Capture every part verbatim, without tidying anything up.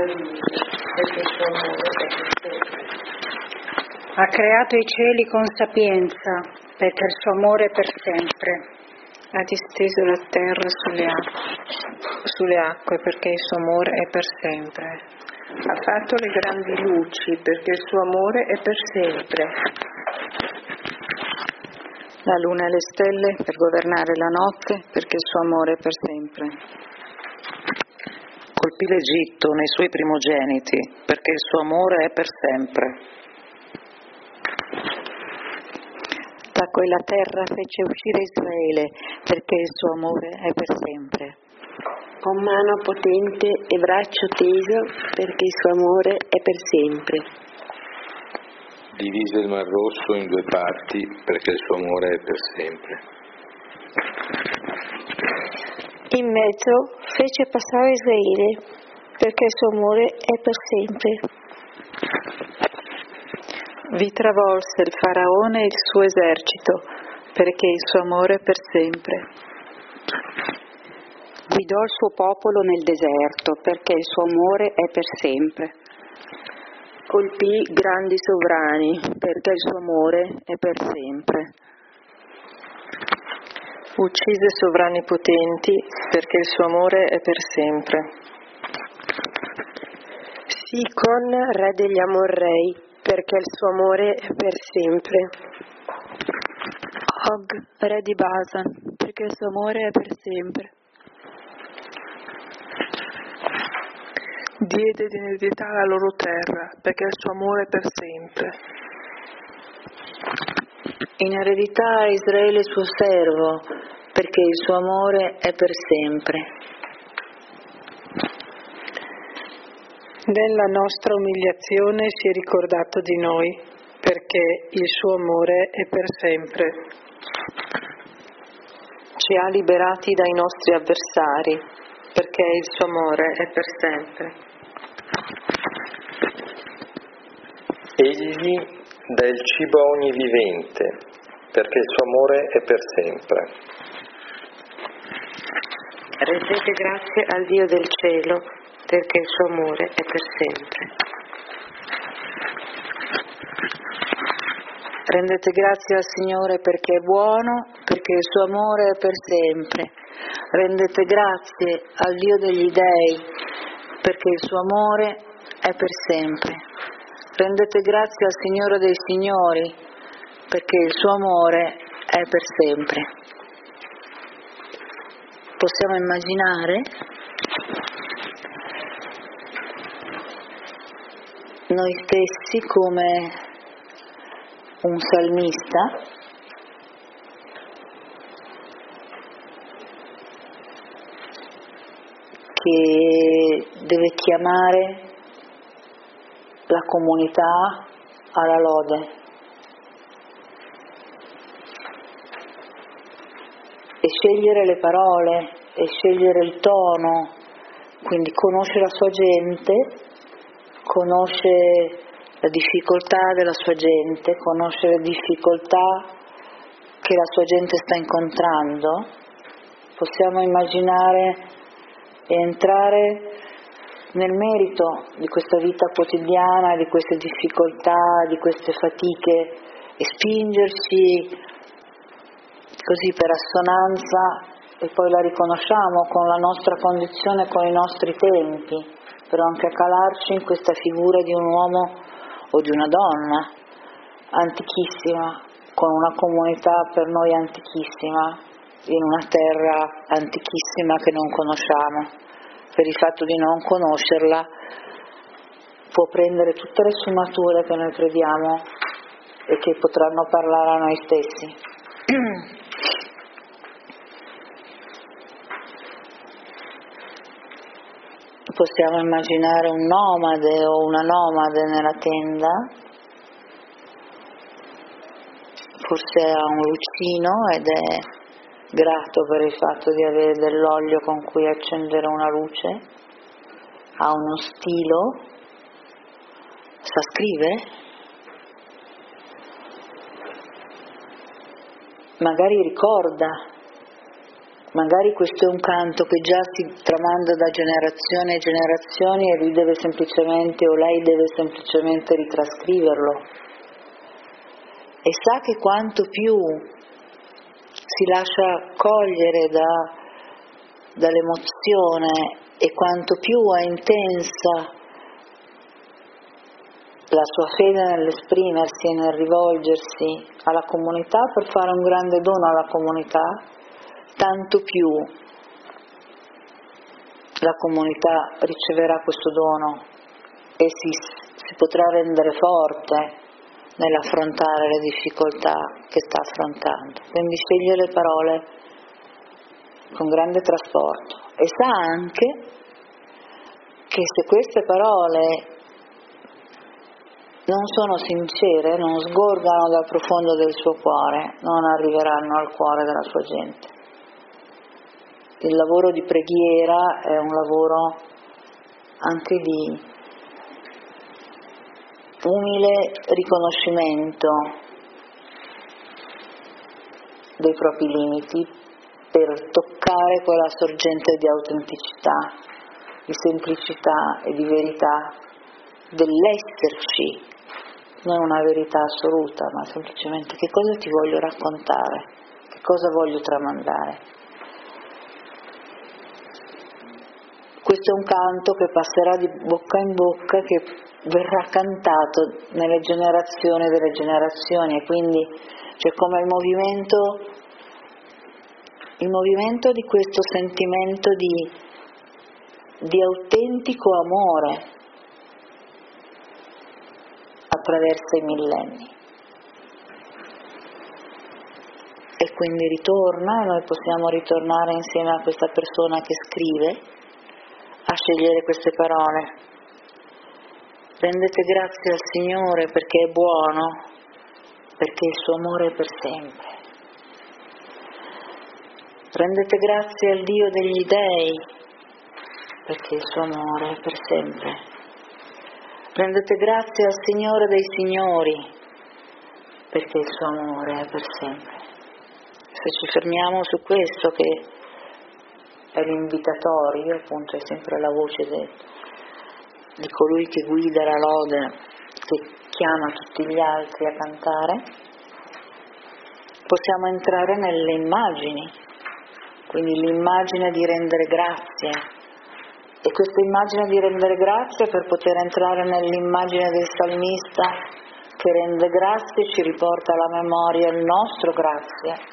luce, perché il suo amore è per sempre. Ha creato i cieli con sapienza, perché il suo amore è per sempre. Ha disteso la terra sulle acque, sulle acque perché il suo amore è per sempre. Ha fatto le grandi luci perché il suo amore è per sempre. La luna e le stelle per governare la notte perché il suo amore è per sempre. Colpì l'Egitto nei suoi primogeniti perché il suo amore è per sempre. Da quella terra fece uscire Israele perché il suo amore è per sempre. Con mano potente e braccio teso perché il suo amore è per sempre. Divise il Mar Rosso in due parti perché il suo amore è per sempre. In mezzo fece passare Israele perché il suo amore è per sempre. Vi travolse il faraone e il suo esercito perché il suo amore è per sempre. Guidò il suo popolo nel deserto perché il suo amore è per sempre. Colpì grandi sovrani perché il suo amore è per sempre. Uccise sovrani potenti perché il suo amore è per sempre. Sicon, re degli Amorrei, perché il suo amore è per sempre. Og, re di Basan, perché il suo amore è per sempre. Diede in eredità la loro terra perché il suo amore è per sempre. In eredità a Israele suo servo, perché il suo amore è per sempre. Nella nostra umiliazione si è ricordato di noi, perché il suo amore è per sempre. Ci ha liberati dai nostri avversari, perché il suo amore è per sempre. Egli dà il cibo a ogni vivente, perché il suo amore è per sempre. Rendete grazie al Dio del cielo, perché il suo amore è per sempre. Rendete grazie al Signore perché è buono, perché il suo amore è per sempre. Rendete grazie al Dio degli dei, perché il suo amore è per sempre. Rendete grazie al Signore dei signori, perché il suo amore è per sempre. Possiamo immaginare noi stessi come un salmista che deve chiamare la comunità alla lode e scegliere le parole e scegliere il tono, quindi conosce la sua gente, conosce la difficoltà della sua gente, conosce le difficoltà che la sua gente sta incontrando. Possiamo immaginare e entrare nel merito di questa vita quotidiana, di queste difficoltà, di queste fatiche e spingerci così per assonanza, e poi la riconosciamo con la nostra condizione, con i nostri tempi, però anche calarci in questa figura di un uomo o di una donna antichissima, con una comunità per noi antichissima, in una terra antichissima che non conosciamo. Per il fatto di non conoscerla può prendere tutte le sfumature che noi crediamo e che potranno parlare a noi stessi. Possiamo immaginare un nomade o una nomade nella tenda, forse ha un lucino ed è grato per il fatto di avere dell'olio con cui accendere una luce, ha uno stilo, sa scrivere, magari ricorda Magari questo è un canto che già si tramanda da generazioni e generazioni e lui deve semplicemente o lei deve semplicemente ritrascriverlo. E sa che quanto più si lascia cogliere da, dall'emozione e quanto più è intensa la sua fede nell'esprimersi e nel rivolgersi alla comunità per fare un grande dono alla comunità, tanto più la comunità riceverà questo dono e si, si potrà rendere forte nell'affrontare le difficoltà che sta affrontando. Quindi sceglie le parole con grande trasporto e sa anche che se queste parole non sono sincere, non sgorgano dal profondo del suo cuore, non arriveranno al cuore della sua gente. Il lavoro di preghiera è un lavoro anche di umile riconoscimento dei propri limiti per toccare quella sorgente di autenticità, di semplicità e di verità dell'esserci, non una verità assoluta, ma semplicemente che cosa ti voglio raccontare, che cosa voglio tramandare. Questo è un canto che passerà di bocca in bocca, che verrà cantato nelle generazioni delle generazioni, e quindi c'è come il movimento, il movimento di questo sentimento di, di autentico amore attraverso i millenni. E quindi ritorna, e noi possiamo ritornare insieme a questa persona che scrive a scegliere queste parole. Rendete grazie al Signore perché è buono, perché il suo amore è per sempre. Rendete grazie al Dio degli dei, perché il suo amore è per sempre. Rendete grazie al Signore dei signori, perché il suo amore è per sempre. Se ci fermiamo su questo, che è l'invitatorio, appunto è sempre la voce de, di colui che guida la lode, che chiama tutti gli altri a cantare, possiamo entrare nelle immagini, quindi l'immagine di rendere grazie, e questa immagine di rendere grazie, per poter entrare nell'immagine del salmista che rende grazie, ci riporta alla memoria il nostro grazie.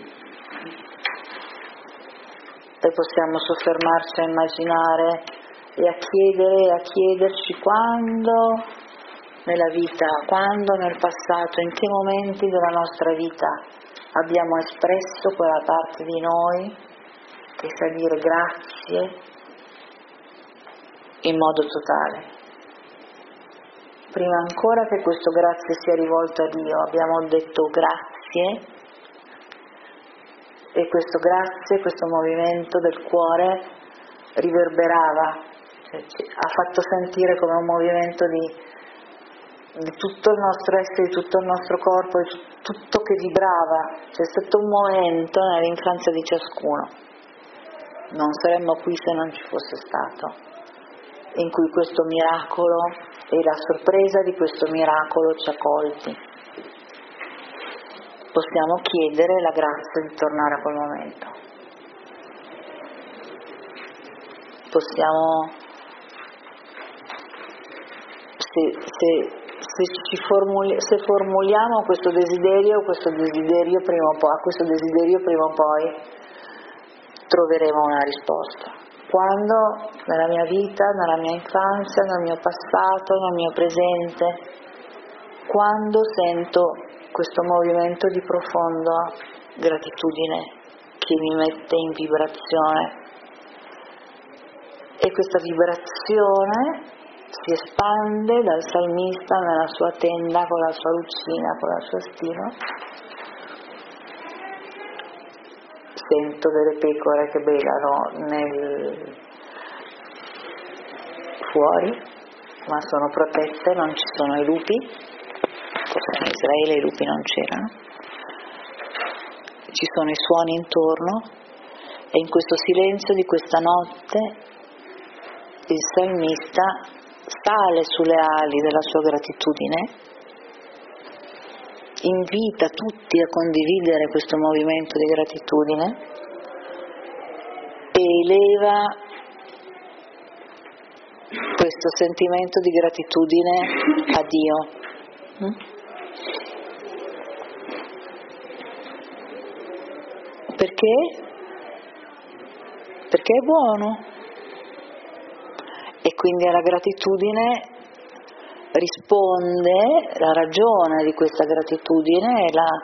E possiamo soffermarci a immaginare e a chiedere e a chiederci quando nella vita, quando nel passato, in che momenti della nostra vita abbiamo espresso quella parte di noi che sa dire grazie in modo totale. Prima ancora che questo grazie sia rivolto a Dio, abbiamo detto grazie. E questo grazie, questo movimento del cuore riverberava, cioè, ha fatto sentire come un movimento di, di tutto il nostro essere, di tutto il nostro corpo, di tutto che vibrava. C'è stato un momento nell'infanzia di ciascuno, non saremmo qui se non ci fosse stato, in cui questo miracolo e la sorpresa di questo miracolo ci ha colti. Possiamo chiedere la grazia di tornare a quel momento. Possiamo, se, se, se, ci formuli, se formuliamo questo desiderio, questo desiderio prima o poi, a questo desiderio prima o poi troveremo una risposta. Quando nella mia vita, nella mia infanzia, nel mio passato, nel mio presente, quando sento questo movimento di profonda gratitudine che mi mette in vibrazione, e questa vibrazione si espande dal salmista nella sua tenda con la sua lucina, con la sua stima. Sento delle pecore che belano nel fuori, ma sono protette, non ci sono i lupi. Forse in Israele i lupi non c'erano, ci sono i suoni intorno, E in questo silenzio di questa notte il salmista sale sulle ali della sua gratitudine, invita tutti a condividere questo movimento di gratitudine e eleva questo sentimento di gratitudine a Dio. Perché? Perché è buono. E quindi alla gratitudine risponde la ragione di questa gratitudine è la,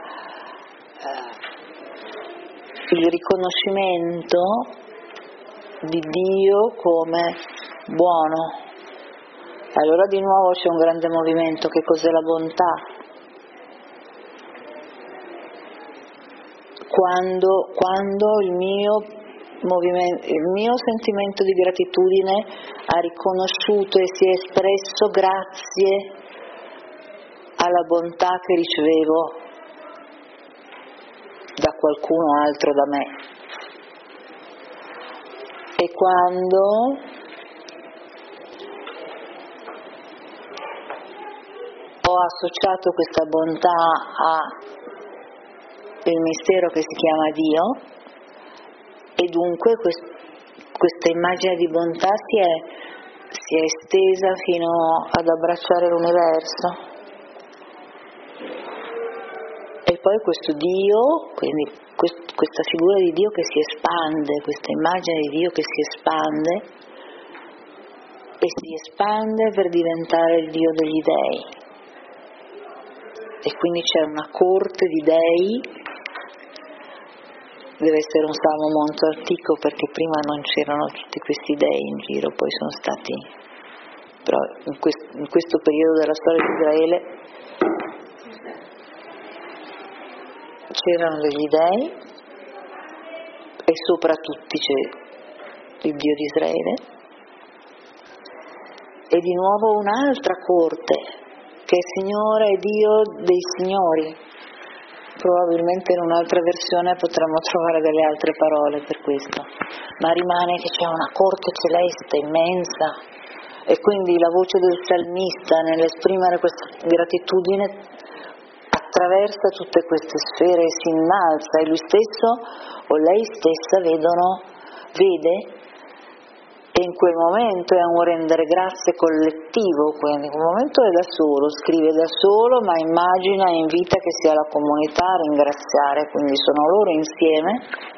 eh, il riconoscimento di Dio come buono. Allora di nuovo c'è un grande movimento. Che cos'è la bontà? Quando, quando il mio movimento, il mio sentimento di gratitudine ha riconosciuto e si è espresso grazie alla bontà che ricevevo da qualcuno altro da me. E quando ho associato questa bontà al mistero che si chiama Dio, e dunque quest, questa immagine di bontà si è, si è estesa fino ad abbracciare l'universo. E poi questo Dio, quindi quest, questa figura di Dio che si espande, questa immagine di Dio che si espande, e si espande per diventare il Dio degli dei. E quindi c'è una corte di dei. Deve essere un salmo molto antico perché prima non c'erano tutti questi dei in giro, poi sono stati, però in questo, in questo periodo della storia di Israele c'erano degli dei e sopra tutti c'è il Dio di Israele, e di nuovo un'altra corte che è Signore e Dio dei signori. Probabilmente in un'altra versione potremmo trovare delle altre parole per questo, ma rimane che c'è una corte celeste immensa, e quindi la voce del salmista nell'esprimere questa gratitudine attraversa tutte queste sfere e si innalza, e lui stesso o lei stessa vedono, vede, e in quel momento è un rendere grazie collettivo, quindi in quel momento è da solo, scrive da solo, ma immagina e invita che sia la comunità a ringraziare, quindi sono loro insieme,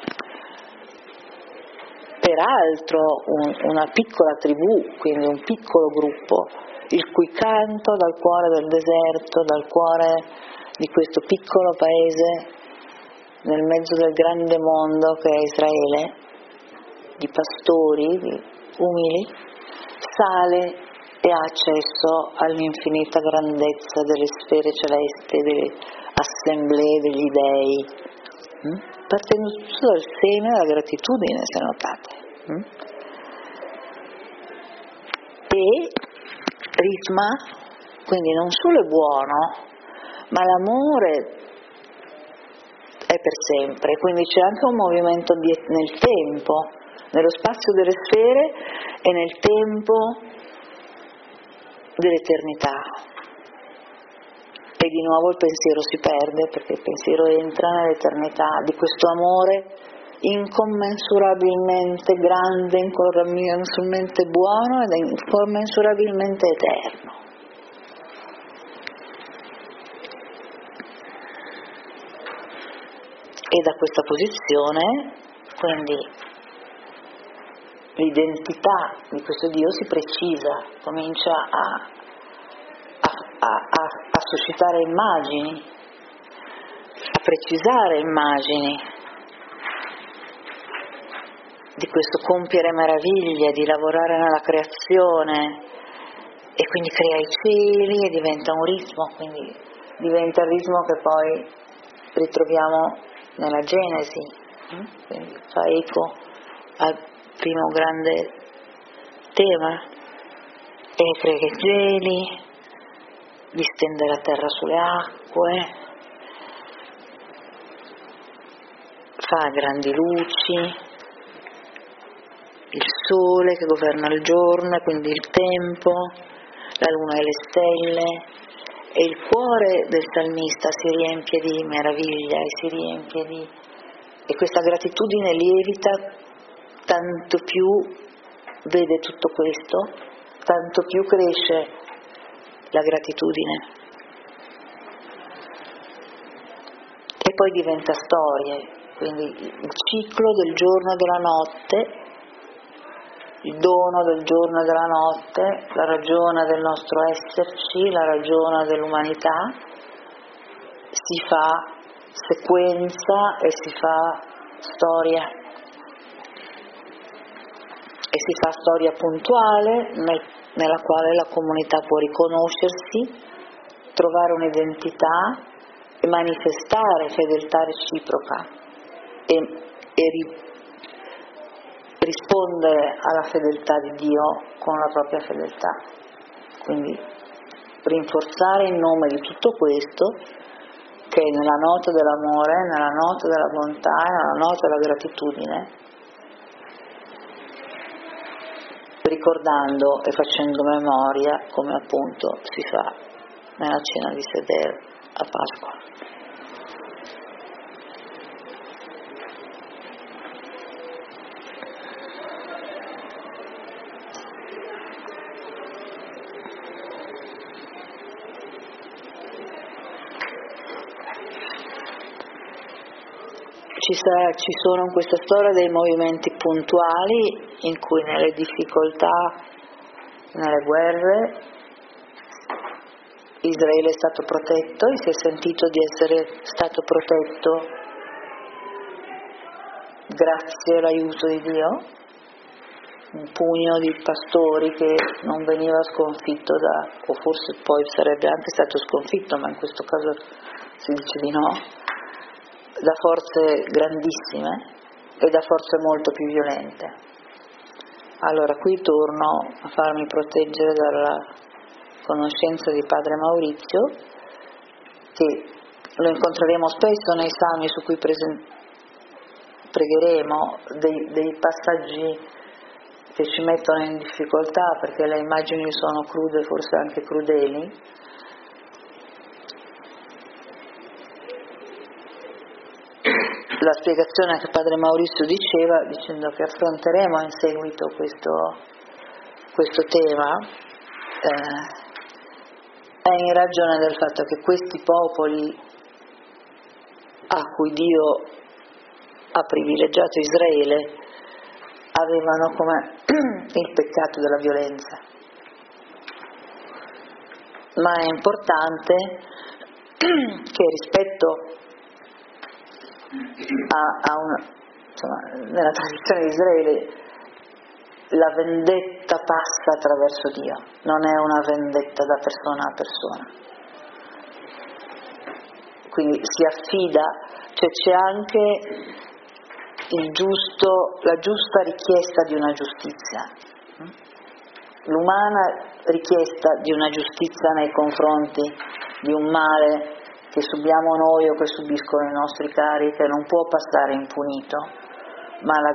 peraltro un, una piccola tribù, quindi un piccolo gruppo, il cui canto dal cuore del deserto, dal cuore di questo piccolo paese nel mezzo del grande mondo che è Israele, di pastori, di umili, sale e ha accesso all'infinita grandezza delle sfere celesti, delle assemblee degli dei, mm? partendo tutto dal seme della gratitudine, se notate, mm? e ritma, quindi non solo è buono, ma l'amore è per sempre, quindi c'è anche un movimento di, nel tempo, nello spazio delle sfere e nel tempo dell'eternità. E di nuovo il pensiero si perde, perché il pensiero entra nell'eternità di questo amore incommensurabilmente grande, incommensurabilmente buono ed incommensurabilmente eterno. E da questa posizione, quindi, l'identità di questo Dio si precisa, comincia a, a, a, a, a suscitare immagini, a precisare immagini di questo compiere meraviglie, di lavorare nella creazione, e quindi crea i cieli e diventa un ritmo, quindi diventa il ritmo che poi ritroviamo nella Genesi, quindi fa eco al primo grande tema, e crea i cieli, distende la terra sulle acque, fa grandi luci, sole che governa il giorno e quindi il tempo, la luna e le stelle, e il cuore del salmista si riempie di meraviglia e si riempie di... e questa gratitudine lievita tanto più vede tutto questo, tanto più cresce la gratitudine. E poi diventa storie, quindi il ciclo del giorno e della notte, il dono del giorno e della notte, la ragione del nostro esserci, la ragione dell'umanità, si fa sequenza e si fa storia. E si fa storia puntuale nel, nella quale la comunità può riconoscersi, trovare un'identità e manifestare fedeltà reciproca e, e ri, rispondere alla fedeltà di Dio con la propria fedeltà. Quindi rinforzare in nome di tutto questo che nella nota dell'amore, nella nota della bontà, nella nota della gratitudine, ricordando e facendo memoria come appunto si fa nella cena di Seder a Pasqua. Ci, sarà, ci sono in questa storia dei movimenti puntuali in cui nelle difficoltà, nelle guerre, Israele è stato protetto e si è sentito di essere stato protetto grazie all'aiuto di Dio, un pugno di pastori che non veniva sconfitto da, o forse poi sarebbe anche stato sconfitto, ma in questo caso si dice di no, da forze grandissime e da forze molto più violente. Allora qui torno a farmi proteggere dalla conoscenza di Padre Maurizio, che lo incontreremo spesso nei salmi su cui presen- pregheremo, dei, dei passaggi che ci mettono in difficoltà perché le immagini sono crude, forse anche crudeli. La spiegazione che Padre Maurizio diceva, dicendo che affronteremo in seguito questo, questo tema, eh, è in ragione del fatto che questi popoli a cui Dio ha privilegiato Israele avevano come il peccato della violenza. Ma è importante che rispetto A, a una, insomma, nella tradizione di Israele la vendetta passa attraverso Dio, non è una vendetta da persona a persona, quindi si affida, cioè c'è anche il giusto, la giusta richiesta di una giustizia, l'umana richiesta di una giustizia nei confronti di un male che subiamo noi o che subiscono i nostri cari, che non può passare impunito, ma la,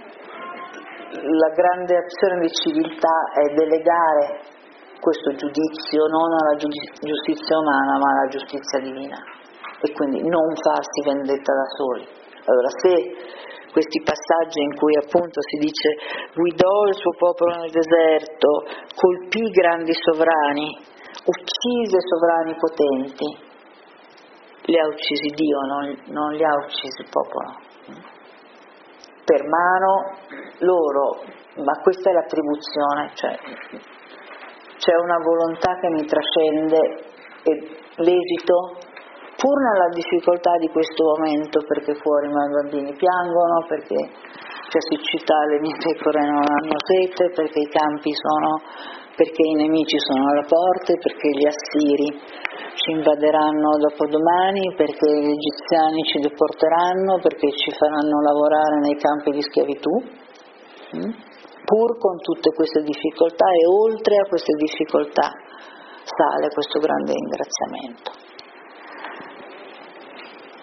la grande azione di civiltà è delegare questo giudizio non alla giustizia umana ma alla giustizia divina, e quindi non farsi vendetta da soli. Allora, se questi passaggi in cui appunto si dice guidò il suo popolo nel deserto, colpì i grandi sovrani, uccise sovrani potenti, li ha uccisi Dio, non, non li ha uccisi il popolo, per mano loro, ma questa è l'attribuzione, cioè c'è una volontà che mi trascende e l'esito, pur nella difficoltà di questo momento, perché fuori i miei bambini piangono, perché c'è siccità, le mie pecore non hanno sete, perché i campi sono, perché i nemici sono alla porta, perché gli assiri ci invaderanno dopodomani, perché gli egiziani ci deporteranno, perché ci faranno lavorare nei campi di schiavitù, mm? Pur con tutte queste difficoltà, e oltre a queste difficoltà sale questo grande ringraziamento.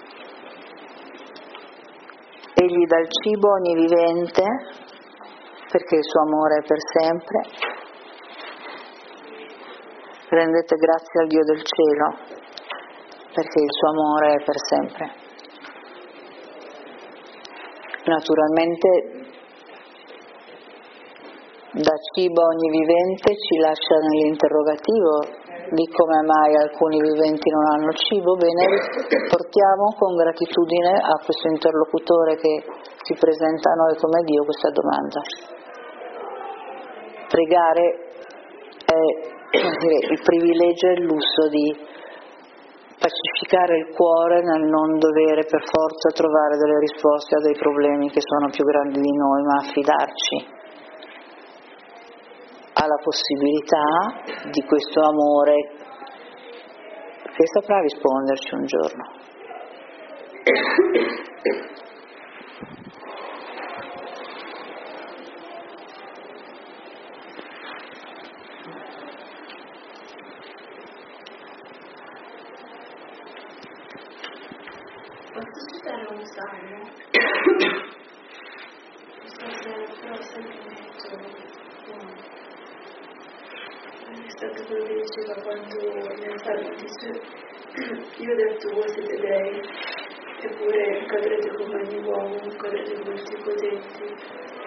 Egli dà il cibo a ogni vivente perché il suo amore è per sempre. Rendete grazie al Dio del cielo, perché il suo amore è per sempre. Naturalmente, da cibo a ogni vivente ci lascia nell'interrogativo di come mai alcuni viventi non hanno cibo. Bene, portiamo con gratitudine a questo interlocutore che si presenta a noi come Dio questa domanda. Pregare è dire, il privilegio e il lusso di pacificare il cuore nel non dovere per forza trovare delle risposte a dei problemi che sono più grandi di noi, ma affidarci alla possibilità di questo amore che saprà risponderci un giorno. Posso citare un salmo? Stasera però sempre metto è stato quello che diceva quando nel salmo dice io ho detto voi siete dei eppure cadrete come ogni uomo, cadrete come tutti i potenti.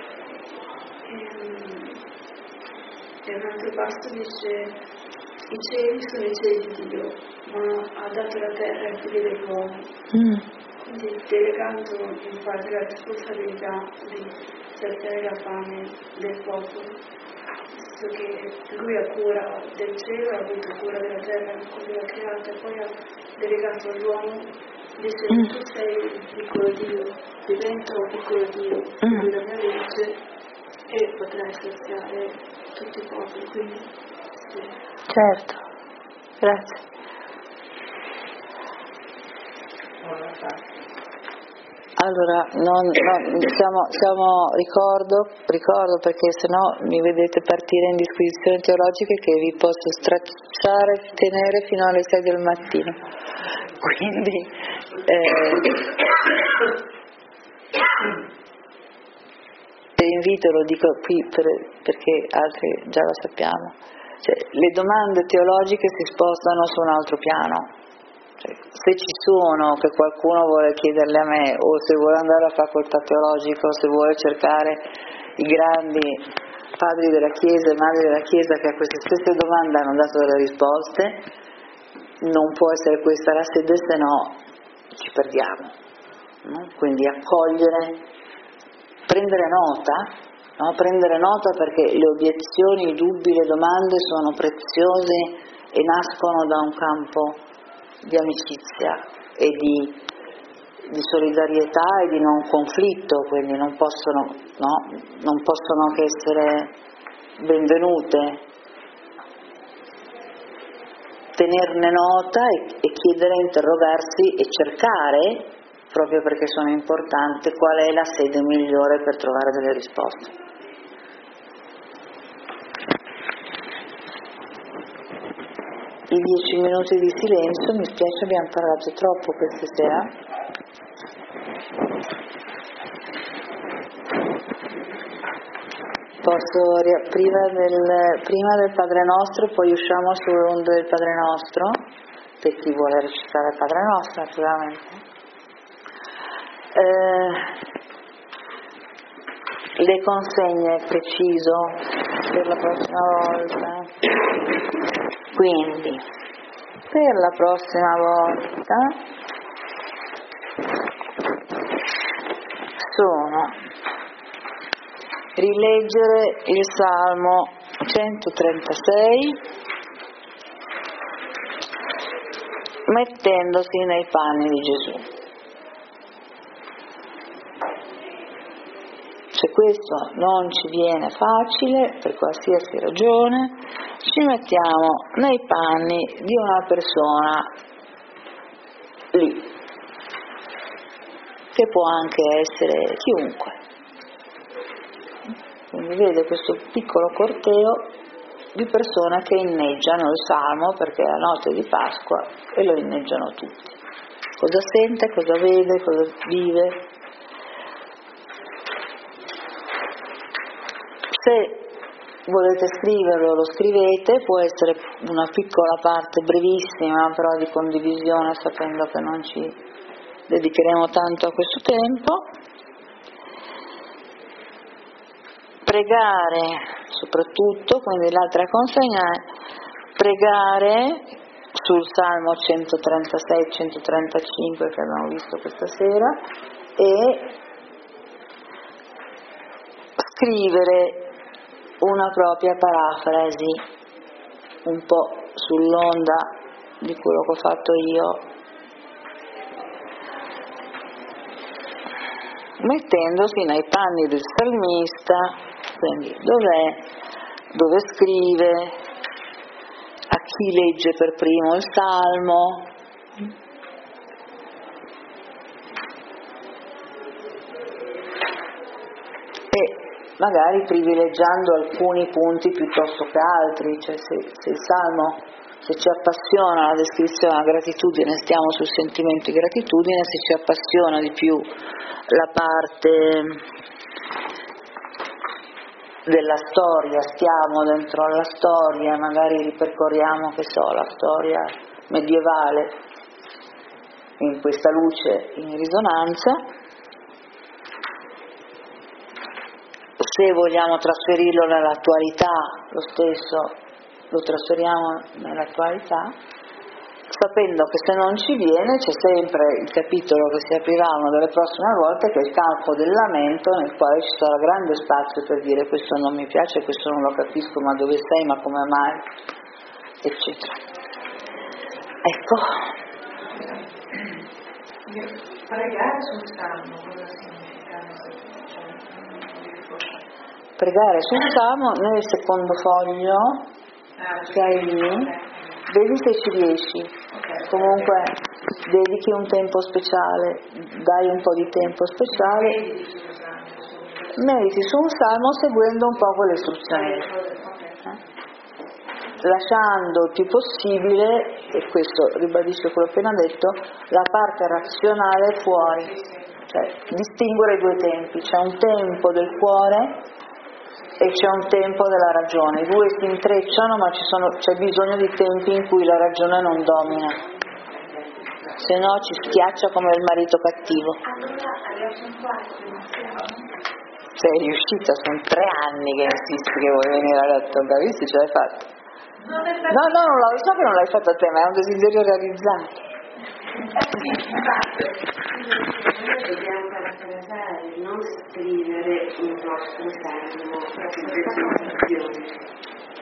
E un altro passo dice i cieli sono i cieli di Dio, ma ha dato la terra ai figli dell'uomo. Mm. Quindi delegando in parte la responsabilità di saziare la fame del popolo, visto che lui ha cura del cielo, ha avuto cura della terra, come l'ha creata, e poi ha delegato all'uomo, dice mm. tu sei il piccolo Dio, diventa un piccolo Dio, mm. lui la mia legge e potrai saziare tutti i popoli, quindi sì. Certo, grazie. Allora, non, non, siamo, siamo, ricordo, ricordo perché sennò mi vedete partire in disquisizioni teologiche che vi posso stracciare e tenere fino alle sei del mattino. Quindi, eh, vi invito, lo dico qui per, perché altri già lo sappiamo, cioè, le domande teologiche si spostano su un altro piano. Cioè, se ci sono, che qualcuno vuole chiederle a me, o se vuole andare alla facoltà teologica, o se vuole cercare i grandi padri della Chiesa e madri della Chiesa che a queste stesse domande hanno dato delle risposte, non può essere questa la sede, se no ci perdiamo, no? Quindi accogliere, prendere nota, no? Prendere nota perché le obiezioni, i dubbi, le domande sono preziose e nascono da un campo di amicizia e di, di solidarietà e di non conflitto, quindi non possono, no, non possono che essere benvenute. Tenerne nota e, e chiedere, interrogarsi e cercare, proprio perché sono importanti, qual è la sede migliore per trovare delle risposte. I dieci minuti di silenzio, mi spiace, abbiamo parlato troppo questa sera. Posso, prima del, prima del Padre Nostro, poi usciamo sull'onda del Padre Nostro, per chi vuole recitare il Padre Nostro, naturalmente. Eh, le consegne, preciso, per la prossima volta. Quindi, per la prossima volta sono rileggere il Salmo centotrentasei mettendosi nei panni di Gesù. Se questo non ci viene facile, per qualsiasi ragione, ci mettiamo nei panni di una persona lì, che può anche essere chiunque. Quindi vede questo piccolo corteo di persone che inneggiano il Salmo, perché è la notte di Pasqua e lo inneggiano tutti. Cosa sente, cosa vede, cosa vive? Se volete scriverlo, lo scrivete, può essere una piccola parte brevissima però di condivisione, sapendo che non ci dedicheremo tanto a questo tempo. Pregare soprattutto, quindi l'altra consegna è pregare sul Salmo centotrentasei centotrentacinque che abbiamo visto questa sera e scrivere una propria parafrasi un po' sull'onda di quello che ho fatto io, mettendosi nei panni del salmista, quindi dov'è, dove scrive, a chi legge per primo il salmo, e magari privilegiando alcuni punti piuttosto che altri, cioè se, se il salmo, se ci appassiona la descrizione della gratitudine, stiamo sul sentimento di gratitudine, se ci appassiona di più la parte della storia, stiamo dentro alla storia, magari ripercorriamo, che so, la storia medievale in questa luce in risonanza. Se vogliamo trasferirlo nell'attualità, lo stesso lo trasferiamo nell'attualità, sapendo che se non ci viene c'è sempre il capitolo che si aprirà una delle prossime volte, che è il campo del lamento, nel quale ci sarà grande spazio per dire questo non mi piace, questo non lo capisco, ma dove sei, ma come mai, eccetera. Ecco. Pregare sul salmo cosa significa? Pregare sul salmo nel secondo foglio che hai lì, vedi se ci riesci, comunque dedichi un tempo speciale, dai un po' di tempo speciale, mediti su un salmo seguendo un po' quelle istruzioni, eh? Lasciando il più possibile, e questo ribadisco quello appena detto, la parte razionale fuori, cioè distinguere i due tempi, c'è un tempo del cuore e c'è un tempo della ragione, i due si intrecciano, ma ci sono, c'è bisogno di tempi in cui la ragione non domina, se no ci schiaccia come il marito cattivo. Sei riuscita, sono tre anni che insisti che vuoi venire a letto, capisci? Ce l'hai fatta? No, no, non lo so che non l'hai fatta a te, ma è un desiderio realizzato. Noi dobbiamo parafrasare, non scrivere il nostro salmo, proprio per